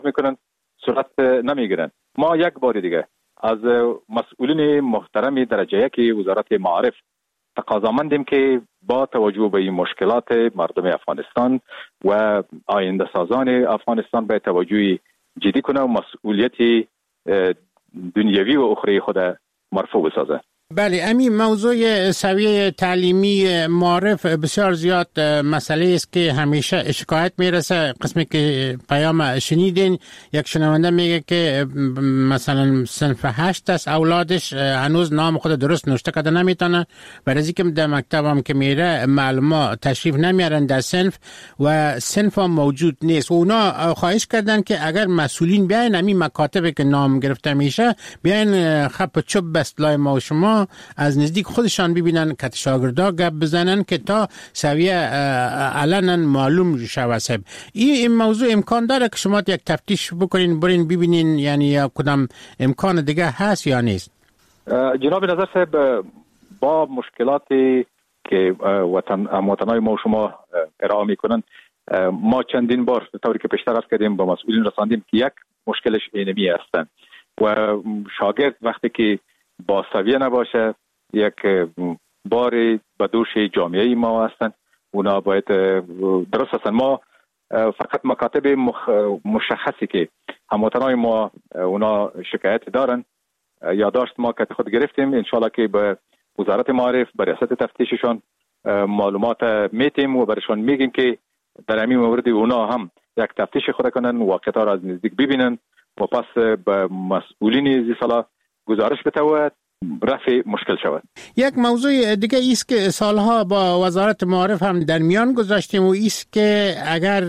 میکنن صورت نمیگیرن. ما یک بار دیگه از مسئولین محترم درجه یک وزارت معارف تقاضامندیم که با توجه به این مشکلات مردم افغانستان و آینده سازان افغانستان به توجه جدی کنه و مسئولیت دنیوی و اخروی خود مرفوع بسازه. بله، همین موضوع سویه تعلیمی معارف بسیار زیاد مسئله است که همیشه شکایت میرسه. قسمی که پیام شنیدین، یک شنونده میگه که مثلا صنف 8 است، اولادش هنوز نام خود درست نوشته کرده نمیتونه، برای اینکه در مکتب هم که میره معلومات تشریف نمیارن در صنف و صنف هم موجود نیست. اونا خواهش کردن که اگر مسئولین بیاین همین مکاتبی که نام گرفته میشه بیاین خط چوب بست لای ما و شما از نزدیک خودشان ببینن که شاگردا گپ بزنن که تا سویه علنا معلوم شود. این موضوع امکان داره که شما یک تفتیش بکنین، برین ببینین، یعنی یا کدام امکان دیگه هست یا نیست؟ جناب نظر صاحب، با مشکلاتی که وطنای ما و شما ارائه میکنن، ما چندین بار طوری که پیشتر عرض کردیم با مسئولین رساندیم که یک مشکلش اینمی هستن و شاگرد وقتی که با سویه نباشه یک باری به دوش جامعه ما هستن. اونا باید درست هستن. ما فقط مکاتب مشخصی که هموطنای ما اونا شکایت دارن یادداشت ما که خود گرفتیم، انشالله که به وزارت معارف به ریاست تفتیششان معلومات میتیم و برشان میگیم که در همین مورد اونا هم یک تفتیش خود کنن، واقعیت را از نزدیک ببینن و پس به مسئولین زی صلاح گزارش بتوید رفع مشکل شود. یک موضوع دیگه ایست که سالها با وزارت معارف هم در میان گذاشتیم و ایست که اگر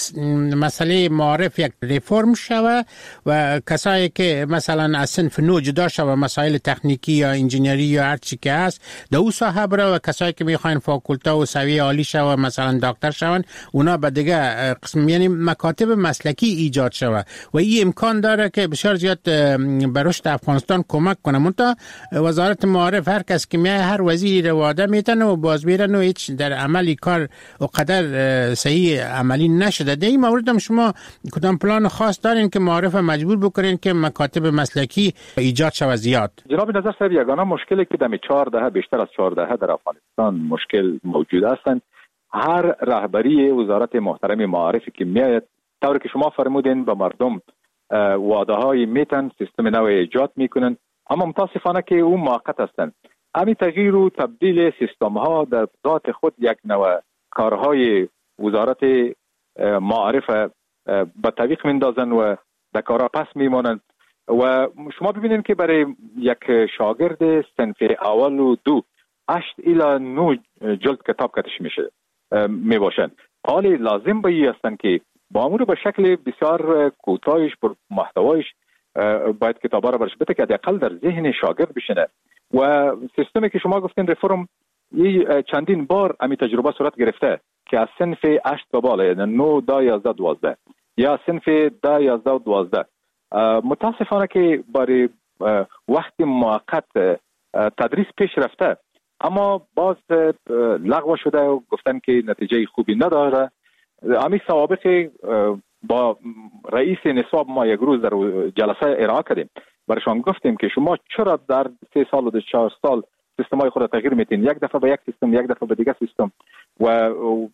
مسئله معارف یک ریفرم شود و کسایی که مثلا از صنف 9 جدا شود، مسائل تکنیکی یا انجینری یا هر چی که هست در اون ساحه بره و کسایی که میخواین فاکولته و سویه عالی شود مثلا دکتر شون، اونا به دیگه قسم یعنی مکاتب مسلکی ایجاد شود و این امکان داره که بسیار زیاد به رشد افغانستان کمک کنه. منتها وزارت معارف هر کس که میای هر وزیری رو وعده میتنه و باز میرن و هیچ در عملی کار و قدر صحیح عملی نشده. در این مورد هم شما کدام پلان خاص دارین که معارف مجبور بکنین که مکاتب مسلکی ایجاد شود زیاد؟ جناب نظر صاحب، یگانه مشکلی که در 4 دهه بیشتر از 4 دهه در افغانستان مشکل موجود هستند، هر رهبری وزارت محترم معارفی که میاد طوری که شما فرمودین به مردم وعده های میتن، سیستم نو ایجاد میکنن، اما متاسفانه که اون موقت هستند. همین تغییر و تبدیل سیستم ها در ذات خود یک نوع کارهای وزارت معارف به تعویق میندازن و در کارها پس میمانند و شما ببینید که برای یک شاگرد صنف اول و 2 8 الی 9 جلد کتاب کتش میشه میباشند. حالی لازم به این هستند که با امور به شکل بسیار کوتاهش پر محتوایش باید کتابا را برش بده که حداقل در ذهن شاگرد بشینه و سیستمی که شما گفتین ریفرم چندین بار امی تجربه صورت گرفته که از صنف 8 به بالا، یعنی 9 10 11 12 یا صنف 10 11 و 12 متاسفانه که برای وقت موقت تدریس پیش رفته اما باز لغو شده و گفتن که نتیجه خوبی نداره. امی سوابق با رئیس نصاب ما یک روز در جلسه ارائه کردیم، برشان گفتیم که شما چرا در 3 سال و 4 سال سیستمای خود تغییر میتین، یک دفعه به یک سیستم، یک دفعه به دیگه سیستم و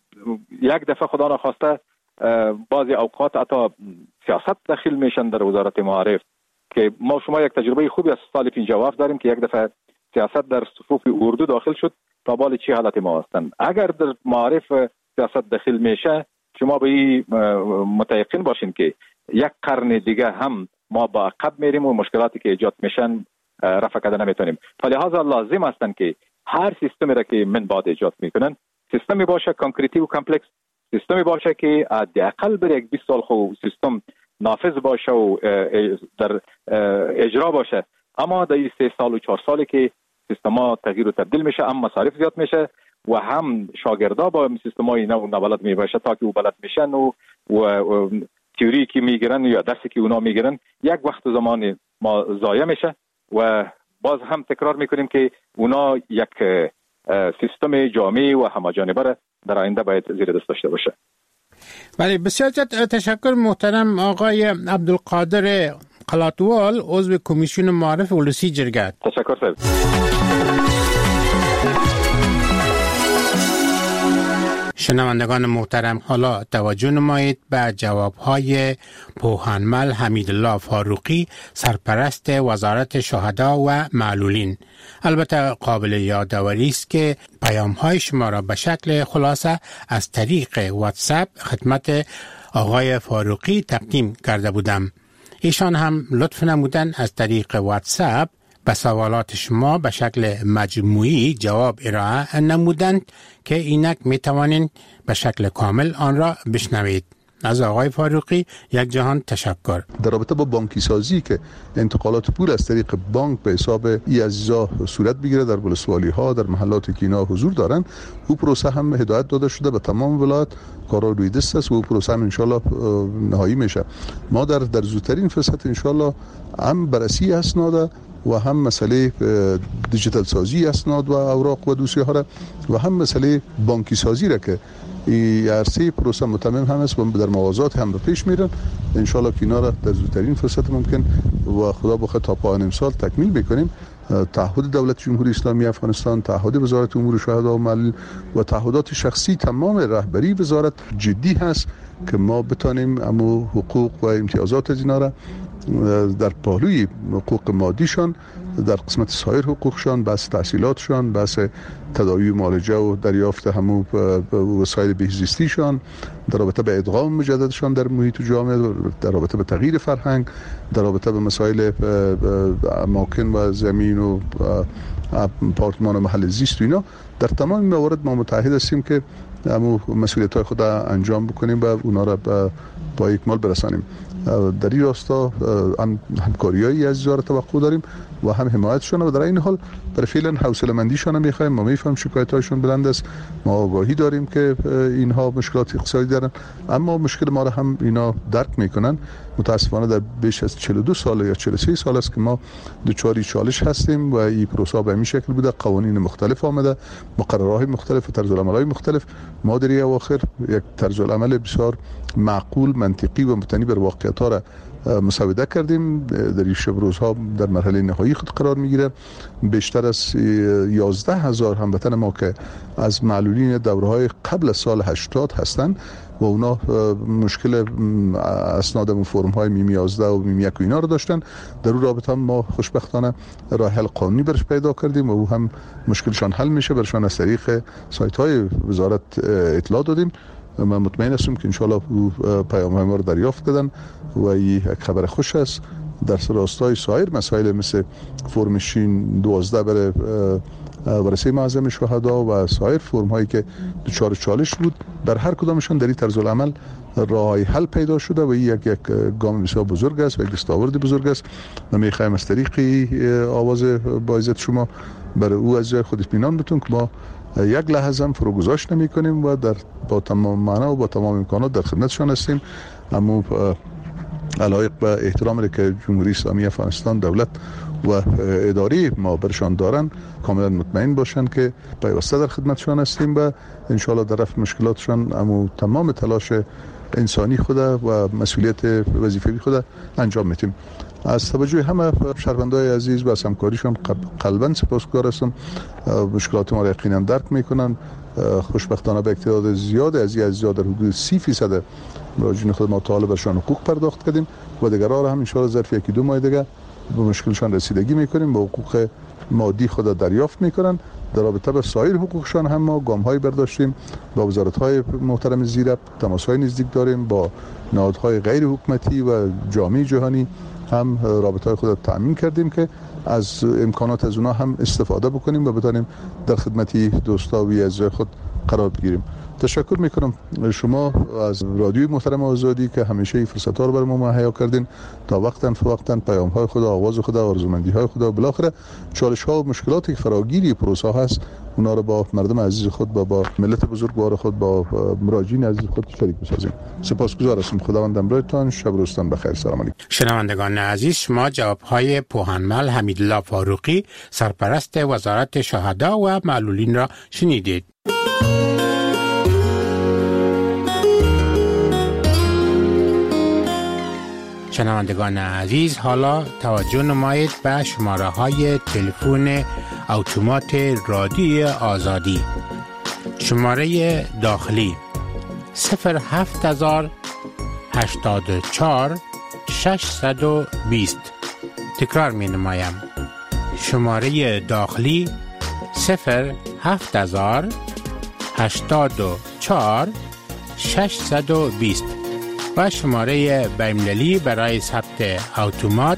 یک دفعه خدا نخواسته بعضی اوقات حتی سیاست داخل میشن در وزارت معارف که ما شما یک تجربه خوبی از سال 57 داریم که یک دفعه سیاست در صفوف اردو داخل شد تا بال چه حالت ما هستند. اگر در معارف سیاست داخل میشه شما به این متيقن باشین که یک قرن دیگه هم ما با عقب میریم و مشکلاتی که ایجاد میشن رفع کردن نمیتونیم. فلهذا لازم هستن که هر سیستمی را که من بعد ایجاد میکنن سیستمی باشه کانکریتی و کامپلکس، سیستمی باشه که حداقل بر یک 20 سال خو سیستم نافذ باشه و در اجرا باشه، اما در 3 سال و 4 سالی که سیستما تغییر و تبدیل میشه، هم مصارف زیاد میشه و هم شاگردا با سیستمای نو نبلد میباشه تا که او بلد میشن و تئوری که میگیرن یا درسی که اونا میگیرن یک وقت و زمان ما ضایع میشه و باز هم تکرار میکنیم که اونا یک سیستم جامع و همه‌جانبه در آینده باید زیر دست داشته باشه. بله، بسیار تشکر محترم آقای عبدالقادر قلاتوال، عضو کمیسیون معارف ولسی جرگت. تشکر صاحب. شنوندگان محترم، حالا توجه نمایید به جوابهای پوهنمل حمیدالله فاروقی، سرپرست وزارت شهدا و معلولین. البته قابل یادآوری است که پیام‌های شما را به شکل خلاصه از طریق واتساپ خدمت آقای فاروقی تقدیم کرده بودم. ایشان هم لطف نمودن از طریق واتساپ به سوالات شما به شکل مجموعی جواب ارائه نمودند که اینک می توانید به شکل کامل آن را بشنوید. از آقای فاروقی یک جهان تشکر. در رابطه با بانکی سازی که انتقالات پول از طریق بانک به حساب ای عزیزا صورت بگیره در ولسوالی ها، در محلات که اینا حضور دارن، او پروسه هم هدایت داده شده به تمام ولایت، کارا روی دست است و او پروسه هم انشالله نهایی میشه. ما در زودترین فرصت انشالله هم بررسی اسناد و هم مسئله دیجیتال سازی اسناد و اوراق و دوسیه ها را و هم مسئله بانکی سازی را که این عرصه پروسه متمم هم است و در موازات هم به پیش میرن، انشالله که اینا را در زودترین فرصت ممکن و خدا بخواد تا پایان امسال تکمیل بکنیم. تعهد دولت جمهوری اسلامی افغانستان، تعهد وزارت امور شهدا و معلولین و تعهدات شخصی تمام رهبری وزارت جدی هست که ما بتانیم امو حقوق و امتیازات از اینا را در پهلوی حقوق مادیشان، در قسمت سایر حقوقشان، بحث تحصیلاتشان، بحث تداوی معالجه و دریافت همون وسایل بهزیستیشان، در رابطه به ادغام مجددشان در محیط جامعه، در رابطه به تغییر فرهنگ، در رابطه به مسائل اماکن و زمین و آپارتمان و محل زیست و اینا، در تمام موارد ما متحد هستیم که همون مسئولیت‌های خود انجام بکنیم و اونا را با اکمال برسانیم. در این راستا همکاریایی از وزارت توقع داریم و هم حمایتشون و در این حال برای فعلا حوصله‌مندیشون هم می‌خوایم. ما می‌فهمیم شکایت‌هاشون بلند است، ما آگاهی داریم که اینها مشکلات اقتصادی دارن، اما مشکل ما را هم اینا درک می‌کنن. متاسفانه در بیش از 42 سال یا 43 سال است که ما دچار چالش هستیم و این پروسه به این شکل بوده، قوانین مختلف آمده، مقررات مختلف و طرزالعمل‌های مختلف. ما در اواخر یک طرزالعمل بسیار معقول، منطقی و مبتنی بر واقعیت‌ها را مسوده کردیم. در این شب روزها در مرحله نهایی خود قرار میگیره. بیشتر از 11,000 هموطن ما که از معلولین دوره‌های قبل از سال 80 هستند و اونا مشکل اسناد و فرم‌های میم 11 و میم 1 و اینا رو داشتن، در اون رابطه هم ما خوشبختانه راه حل قانونی برش پیدا کردیم و او هم مشکلشان حل میشه، برشان از طریق سایت‌های وزارت اطلاع دادیم. من مطمئن هستم که انشالله پیام‌های ما رو دریافت کردن و این یک خبر خوش است. در راستای سایر مسائل مثل فرم شین 12 برای ورثه معظم شهدا و سایر فرم هایی که دچار چالش بود، در هر کدامشان در این طرز العمل راه حل پیدا شده و این یک گام بسیار بزرگ است و یک دستاورد بزرگ است. من می‌خوایم از طریق آواز با عزت شما برای او از جای خود اطمینان بتون که ما یک لحظه هم فروگذاشت نمی‌کنیم و با تمام معنا و با تمام امکانات در خدمتشان هستیم. اما علایق به احترامی که جمهوری اسلامی افغانستان دولت و اداری ما برشان دارن کاملا مطمئن باشن که پیوسته در خدمتشان هستیم و انشالله در رفع مشکلاتشان اما تمام تلاش انسانی خود و مسئولیت وظیفه‌ای خود انجام میدیم. از توجه همه شهروندان عزیز و از همکاریشان قلباً سپاسگزار هستم. مشکلات ما را یقینا درک میکنن. خوشبختانه به تعداد زیاد از عزیزان در حدود 30% مراجعین خود ما تا حالا برشان حقوق پرداخت کردیم و دیگرها را هم ان شاء الله ظرف 1-2 ماه دیگه به مشکلشان رسیدگی میکنیم، با حقوق مادی خود دریافت میکنن. در رابطه با سایر حقوقشان هم ما گام‌های برداشتیم، با وزارت‌های محترم زیر تماس‌های نزدیک داریم، با نهادهای غیر حکومتی و جامعه جهانی هم رابطه‌های خود تأمین کردیم که از امکانات از اونها هم استفاده بکنیم و بتونیم در خدمت دوستا و عزیزای خود قرار بگیریم. تشکر میکنم شما از رادیوی محترم آزادی که همیشه این فرصت‌ها رو برای ما مهیا کردین تا وقتاً پیام‌های خود، آواز خود، آرزومندی‌های خود و بالاخره چالش‌ها و مشکلاتی که فراگیری پروسه هست اونا رو با مردم عزیز خود و با ملت بزرگوار خود، با مراجعین عزیز خود شریک بسازیم. سپاسگزار هستم. خداوند همراهتان. شب روزتان بخیر. سلام علیکم. شنوندگان عزیز، شما جواب‌های پوهنمل حمیدالله فاروقی، سرپرست وزارت شهدا و معلولین را شنیدید. شنوندگان عزیز، حالا توجه نمایید به شماره های تلفن اتومات رادیوی آزادی. شماره داخلی 07084 620. تکرار می نمایم. شماره داخلی 07084 620 و شماره بین‌المللی برای ثبت اتومات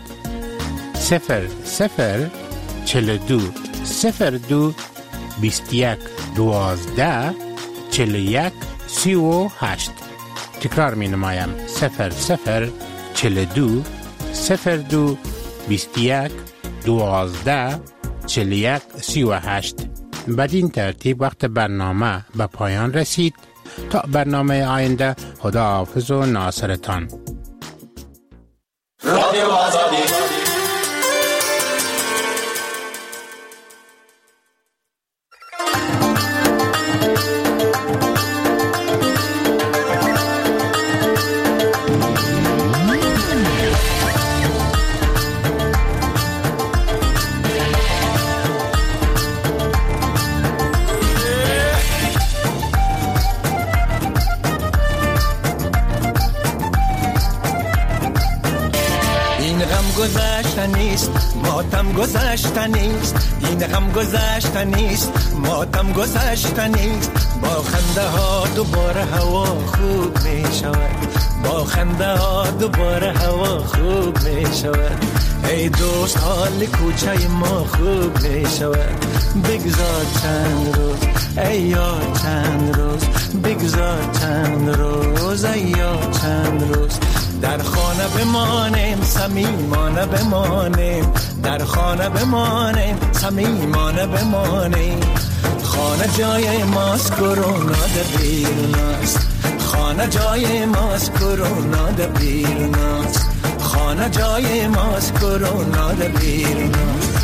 0042 02 21 12 41 38. تکرار می نمایم. 0042 02 21 12 41 38. بدین ترتیب وقت برنامه به پایان رسید. تا برنامه آینده، خدا حافظ و ناصرتان. رادیو آزادی. ماتم گذشته نیست، این غم گذشته نیست، ماتم گذشته نیست. با خنده ها دوباره هوا خوب می شود، با خنده ها دوباره هوا خوب می شود. ای دوست حال کوچه ما خوب می شود. بگذار چند روز ای یار، چند روز بگذار چند روز ای یار، چند روز در خانه بمانیم، صمیمانه بمانیم، در خانه بمانیم، صمیمانه بمانیم. خانه جای ماست، کرونا در بیرون است. خانه جای ماست، کرونا در بیرون است. خانه جای ماست، کرونا در بیرون است.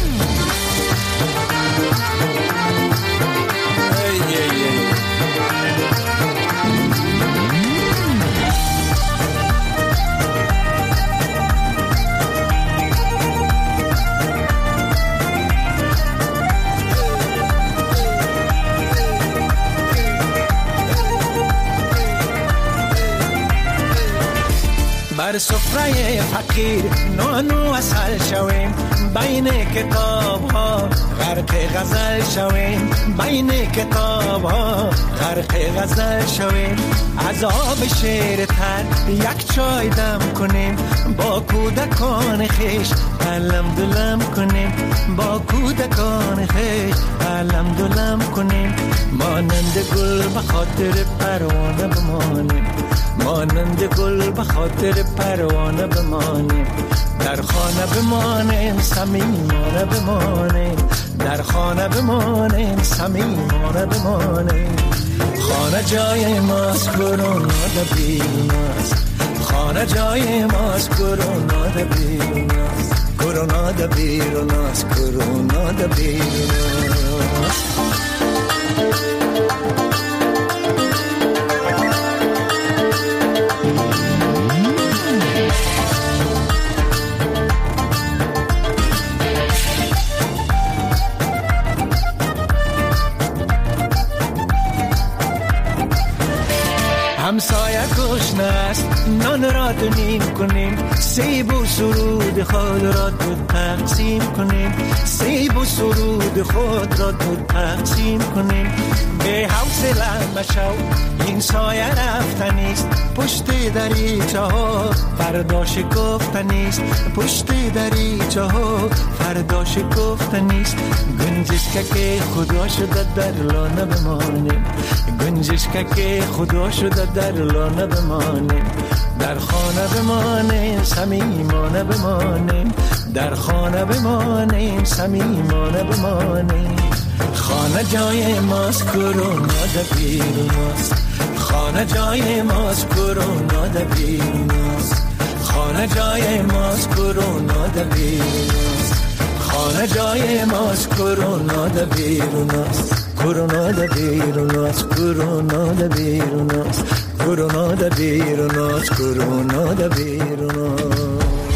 بر سفره فقیر نانو اصل شویم، بین کتاب ها غرق غزل شویم، بین کتاب ها غرق غزل شویم. از آب شیر تر یک چای دم کنیم، با کودکان خیش علم دلم کنیم، با کودکان خیش علم دلم کنیم. مانند گل به خاطر پروانه بمانیم، مانند گل به خاطر پروانه بمانیم. در خانه بمانیم، صمیمانه بمانیم، در خانه بمانیم، صمیمانه بمانیم. خانه جای ماست، کرونا در بیرون است. خانه جای ماست، کرونا در بیرون است. کرونا در بیرون است، کرونا در بیرون است. همسایه گشنه است، نان را دونیم کنیم، سیب و سرود خود را دو تقسیم کنیم، سیب و سرود خود را دو تقسیم کنیم. به حوصله مشو این سایه رفتنیست، پشت دریچه ها فردا شکفتنیست، پشت دریچه ها فردا شکفتنیست. گنجش که خدا شده در لانه بمانیم، گنجش که خدا شده در لانه بمانیم. در خانه بمانیم، صمیمانه بمانیم، در خانه بمانیم، صمیمانه بمانیم. خانه جای ماست، کرونا در بیرون است. خانه جای ماست، کرونا در بیرون است. خانه جای ماست، کرونا در بیرون است. خانه جای ماست، کرونا در بیرون است. کرونا در بیرون است، کرونا در بیرون است. کرونا در بیرون است، کرونا در بیرون است.